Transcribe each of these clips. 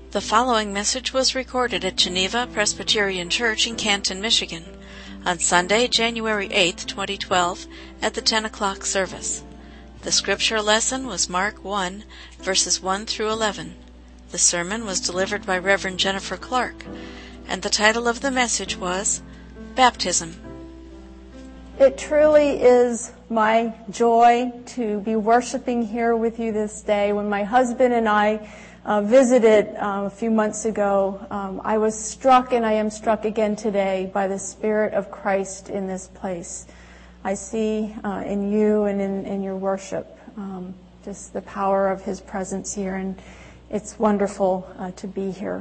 The following message was recorded at Geneva Presbyterian Church in Canton, Michigan, on Sunday, January 8, 2012, at the 10 o'clock service. The scripture lesson was Mark 1, verses 1 through 11. The sermon was delivered by Reverend Jennifer Clark, and the title of the message was Baptism. It truly is my joy to be worshiping here with you this day. When my husband and I visited a few months ago, I was struck, and I am struck again today, by the Spirit of Christ in this place. I see in you and in your worship just the power of His presence here, and it's wonderful to be here.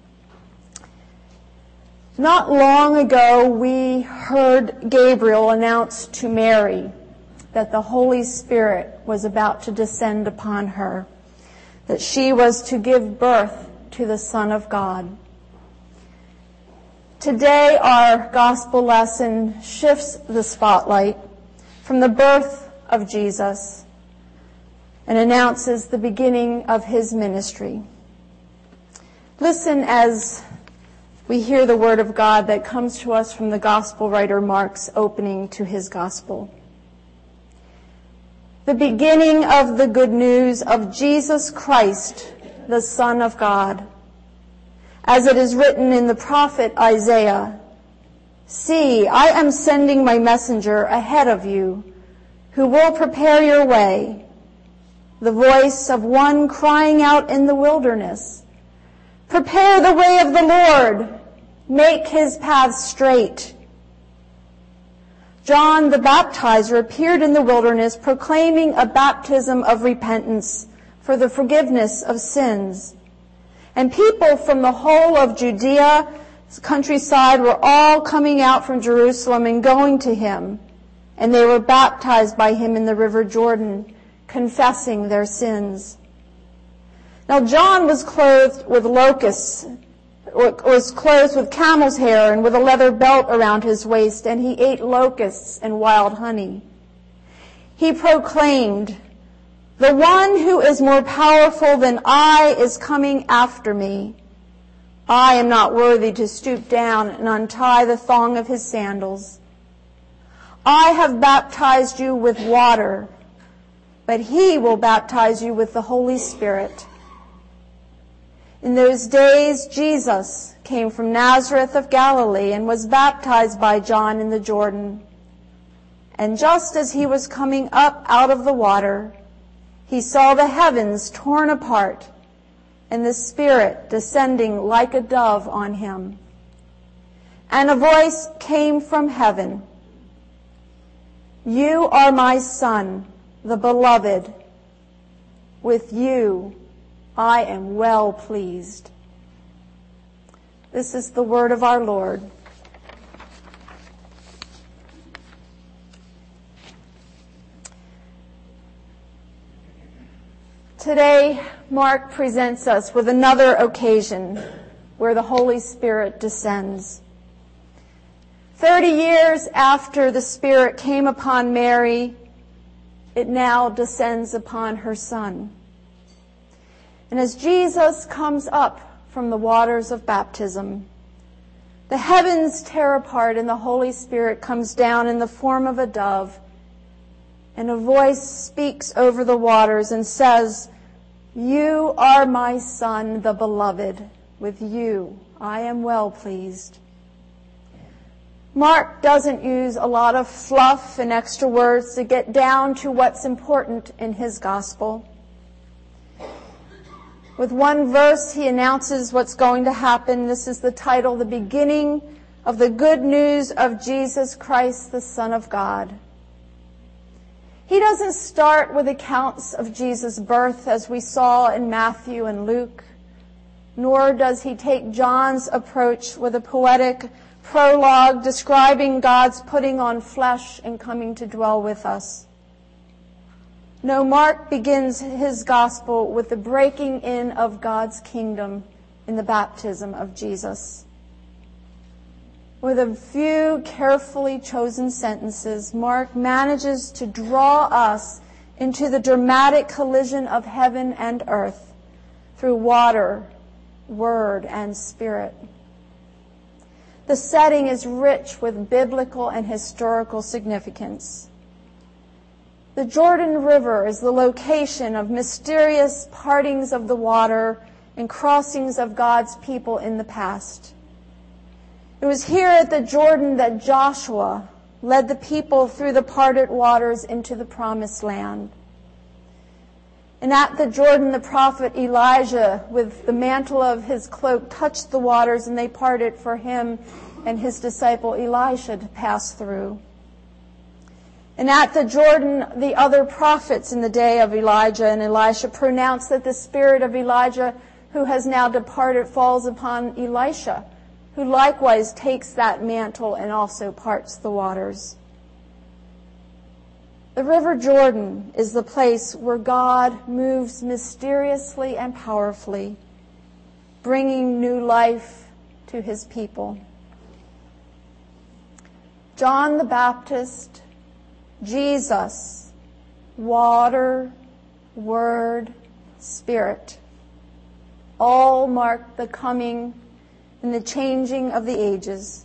Not long ago, we heard Gabriel announce to Mary that the Holy Spirit was about to descend upon her, that she was to give birth to the Son of God. Today, our gospel lesson shifts the spotlight from the birth of Jesus and announces the beginning of His ministry. Listen as we hear the word of God that comes to us from the gospel writer Mark's opening to his gospel. The beginning of the good news of Jesus Christ, the Son of God. As it is written in the prophet Isaiah, "See, I am sending my messenger ahead of you, who will prepare your way, the voice of one crying out in the wilderness, prepare the way of the Lord, make His paths straight." John the Baptizer appeared in the wilderness proclaiming a baptism of repentance for the forgiveness of sins. And people from the whole of Judea's countryside were all coming out from Jerusalem and going to Him, and they were baptized by Him in the river Jordan, confessing their sins. Now John was clothed with camel's hair and with a leather belt around his waist, and he ate locusts and wild honey. He proclaimed, "The one who is more powerful than I is coming after me. I am not worthy to stoop down and untie the thong of His sandals. I have baptized you with water, but He will baptize you with the Holy Spirit." In those days, Jesus came from Nazareth of Galilee and was baptized by John in the Jordan. And just as He was coming up out of the water, He saw the heavens torn apart and the Spirit descending like a dove on Him. And a voice came from heaven, "You are my Son, the Beloved. With you I am well pleased." This is the word of our Lord. Today, Mark presents us with another occasion where the Holy Spirit descends. 30 years after the Spirit came upon Mary, it now descends upon her Son. And as Jesus comes up from the waters of baptism, the heavens tear apart and the Holy Spirit comes down in the form of a dove, and a voice speaks over the waters and says, "You are my Son, the Beloved. With you I am well pleased." Mark doesn't use a lot of fluff and extra words to get down to what's important in his gospel. With one verse, he announces what's going to happen. This is the title, "The Beginning of the Good News of Jesus Christ, the Son of God." He doesn't start with accounts of Jesus' birth as we saw in Matthew and Luke, nor does he take John's approach with a poetic prologue describing God's putting on flesh and coming to dwell with us. No, Mark begins his gospel with the breaking in of God's kingdom in the baptism of Jesus. With a few carefully chosen sentences, Mark manages to draw us into the dramatic collision of heaven and earth through water, Word, and Spirit. The setting is rich with biblical and historical significance. The Jordan River is the location of mysterious partings of the water and crossings of God's people in the past. It was here at the Jordan that Joshua led the people through the parted waters into the promised land. And at the Jordan, the prophet Elijah, with the mantle of his cloak, touched the waters, and they parted for him and his disciple Elisha to pass through. And at the Jordan, the other prophets in the day of Elijah and Elisha pronounced that the spirit of Elijah, who has now departed, falls upon Elisha, who likewise takes that mantle and also parts the waters. The River Jordan is the place where God moves mysteriously and powerfully, bringing new life to his people. John the Baptist, Jesus, water, Word, Spirit, all mark the coming and the changing of the ages.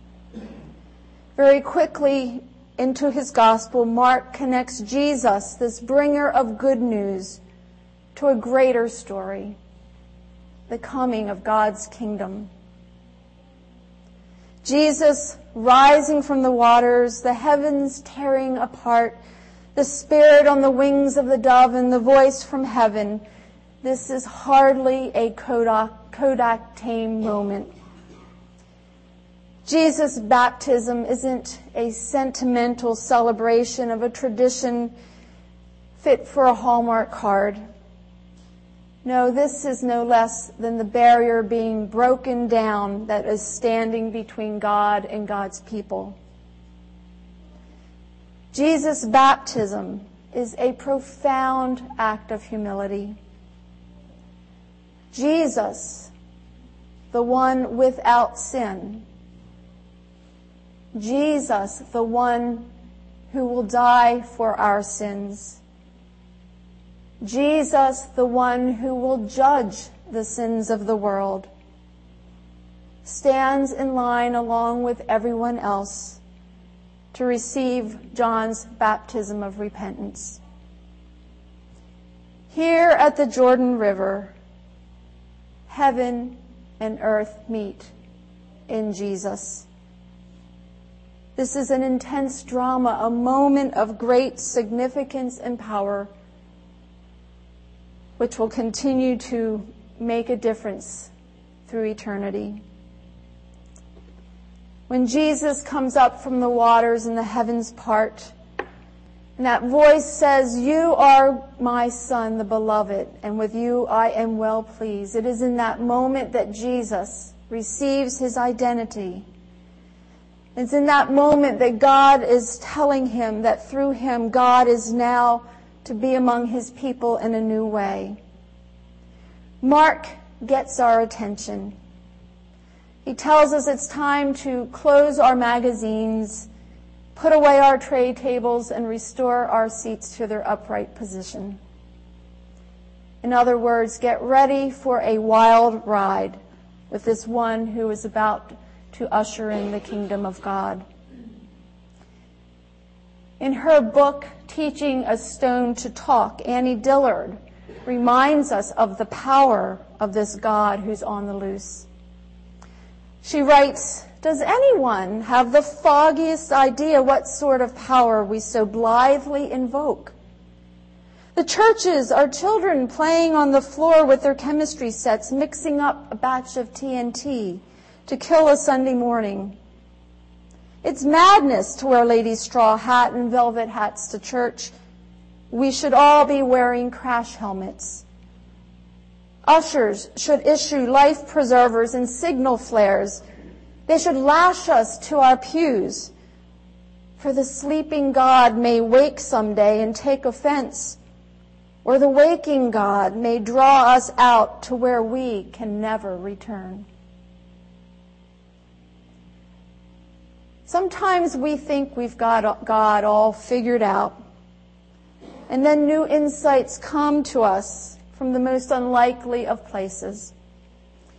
Very quickly into his gospel, Mark connects Jesus, this bringer of good news, to a greater story, the coming of God's kingdom. Jesus rising from the waters, the heavens tearing apart, the Spirit on the wings of the dove, and the voice from heaven. This is hardly a Kodak tame moment. Jesus' baptism isn't a sentimental celebration of a tradition fit for a Hallmark card. No, this is no less than the barrier being broken down that is standing between God and God's people. Jesus' baptism is a profound act of humility. Jesus, the one without sin. Jesus, the one who will die for our sins. Jesus, the one who will judge the sins of the world, stands in line along with everyone else to receive John's baptism of repentance. Here at the Jordan River, heaven and earth meet in Jesus. This is an intense drama, a moment of great significance and power, which will continue to make a difference through eternity. When Jesus comes up from the waters and the heavens part, and that voice says, "You are my Son, the beloved, and with you I am well pleased." It is in that moment that Jesus receives his identity. It's in that moment that God is telling him that through him, God is now to be among his people in a new way. Mark gets our attention. He tells us it's time to close our magazines, put away our tray tables, and restore our seats to their upright position. In other words, get ready for a wild ride with this one who is about to usher in the kingdom of God. In her book, Teaching a Stone to Talk, Annie Dillard reminds us of the power of this God who's on the loose. She writes, "Does anyone have the foggiest idea what sort of power we so blithely invoke? The churches are children playing on the floor with their chemistry sets, mixing up a batch of TNT to kill a Sunday morning. It's madness to wear ladies' straw hat and velvet hats to church. We should all be wearing crash helmets. Ushers should issue life preservers and signal flares. They should lash us to our pews. For the sleeping God may wake someday and take offense, or the waking God may draw us out to where we can never return." Sometimes we think we've got God all figured out, and then new insights come to us from the most unlikely of places.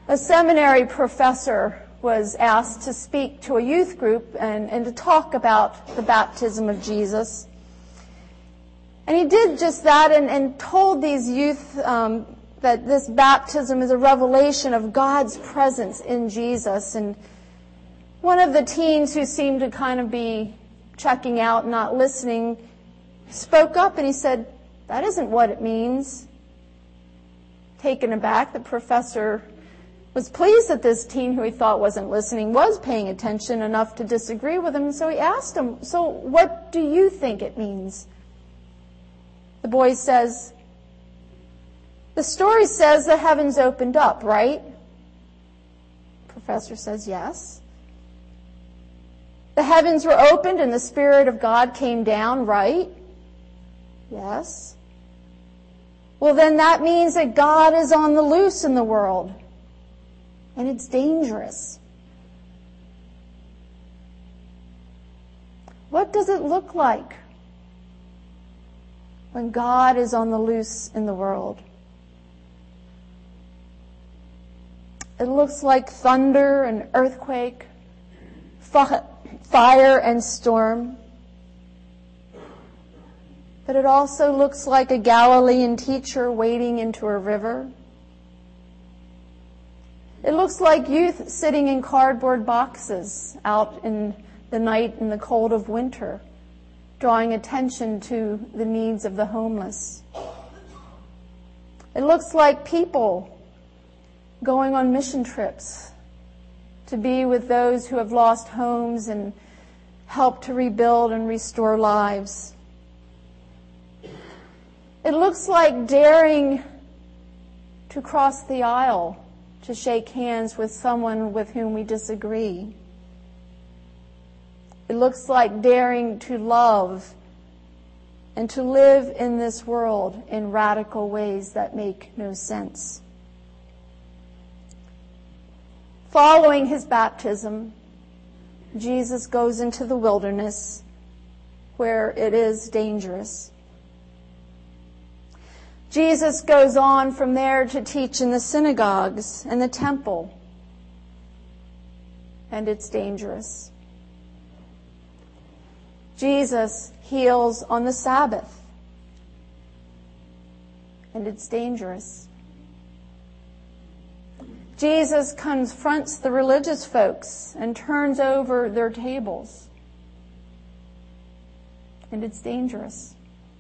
A seminary professor was asked to speak to a youth group and to talk about the baptism of Jesus. And he did just that and told these youth that this baptism is a revelation of God's presence in Jesus. And one of the teens who seemed to kind of be checking out, not listening, spoke up and he said, "That isn't what it means." Taken aback, the professor was pleased that this teen who he thought wasn't listening was paying attention enough to disagree with him. So he asked him, "So what do you think it means?" The boy says, "The story says the heavens opened up, right?" The professor says, "Yes." "The heavens were opened and the Spirit of God came down, right?" "Yes." "Well, then that means that God is on the loose in the world. And it's dangerous." What does it look like when God is on the loose in the world? It looks like thunder and earthquake, fire and storm. But it also looks like a Galilean teacher wading into a river. It looks like youth sitting in cardboard boxes out in the night in the cold of winter, drawing attention to the needs of the homeless. It looks like people going on mission trips to be with those who have lost homes and help to rebuild and restore lives. It looks like daring to cross the aisle to shake hands with someone with whom we disagree. It looks like daring to love and to live in this world in radical ways that make no sense. Following his baptism, Jesus goes into the wilderness where it is dangerous. Jesus goes on from there to teach in the synagogues and the temple, and it's dangerous. Jesus heals on the Sabbath, and it's dangerous. Jesus confronts the religious folks and turns over their tables, and it's dangerous.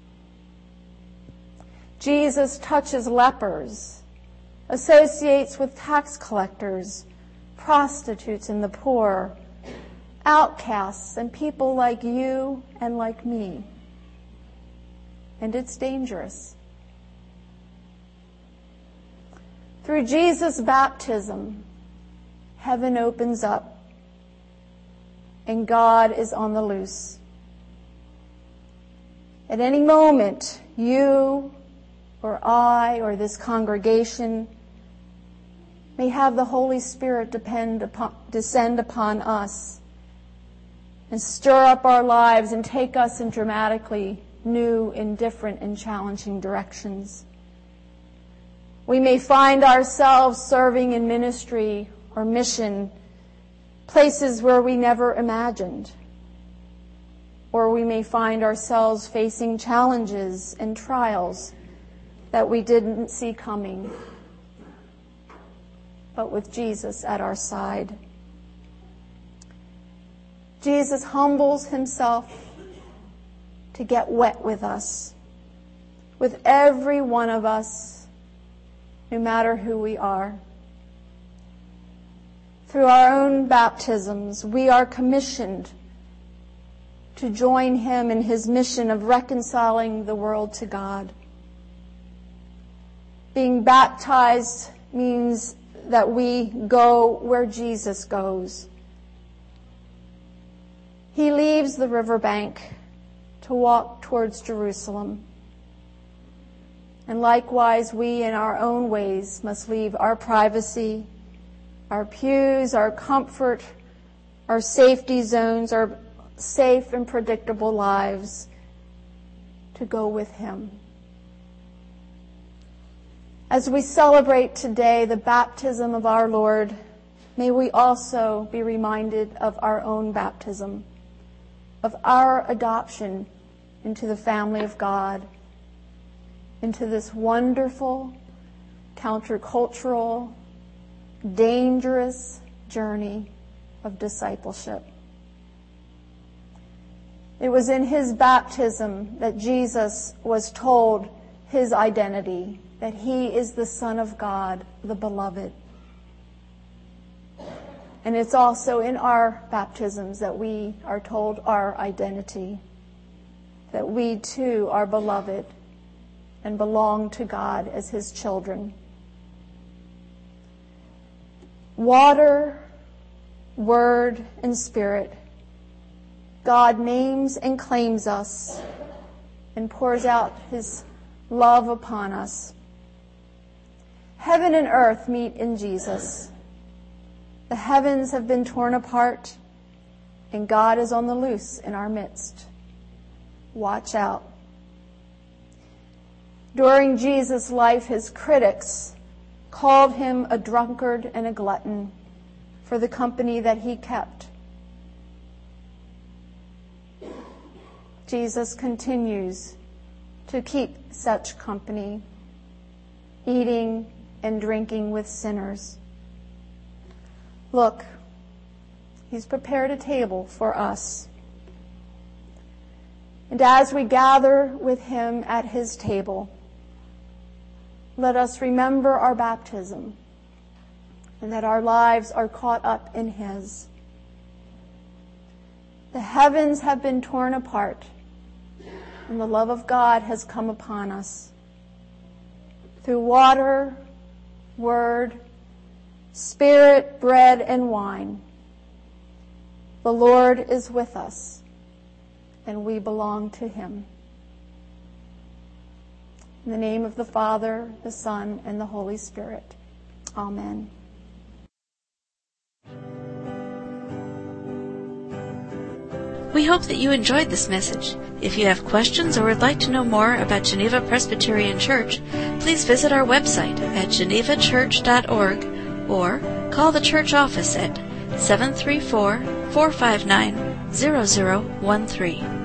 Jesus touches lepers, associates with tax collectors, prostitutes and the poor, outcasts and people like you and like me. And it's dangerous. Through Jesus' baptism, heaven opens up and God is on the loose. At any moment, you or I or this congregation may have the Holy Spirit descend upon us and stir up our lives and take us in dramatically new and different and challenging directions. We may find ourselves serving in ministry or mission, places where we never imagined. Or we may find ourselves facing challenges and trials that we didn't see coming, but with Jesus at our side. Jesus humbles himself to get wet with us, with every one of us, no matter who we are. Through our own baptisms, we are commissioned to join him in his mission of reconciling the world to God. Being baptized means that we go where Jesus goes. He leaves the riverbank to walk towards Jerusalem. And likewise, we in our own ways must leave our privacy, our pews, our comfort, our safety zones, our safe and predictable lives to go with him. As we celebrate today the baptism of our Lord, may we also be reminded of our own baptism, of our adoption into the family of God, into this wonderful, countercultural, dangerous journey of discipleship. It was in his baptism that Jesus was told his identity, that he is the Son of God, the beloved. And it's also in our baptisms that we are told our identity, that we too are beloved and belong to God as his children. Water, Word, and Spirit, God names and claims us and pours out his love upon us. Heaven and earth meet in Jesus. The heavens have been torn apart, and God is on the loose in our midst. Watch out. During Jesus' life, his critics called him a drunkard and a glutton for the company that he kept. Jesus continues to keep such company, eating and drinking with sinners. Look, he's prepared a table for us. And as we gather with him at his table, let us remember our baptism and that our lives are caught up in his. The heavens have been torn apart, and the love of God has come upon us. Through water, Word, Spirit, bread, and wine, the Lord is with us, and we belong to him. In the name of the Father, the Son, and the Holy Spirit. Amen. We hope that you enjoyed this message. If you have questions or would like to know more about Geneva Presbyterian Church, please visit our website at genevachurch.org or call the church office at 734-459-0013.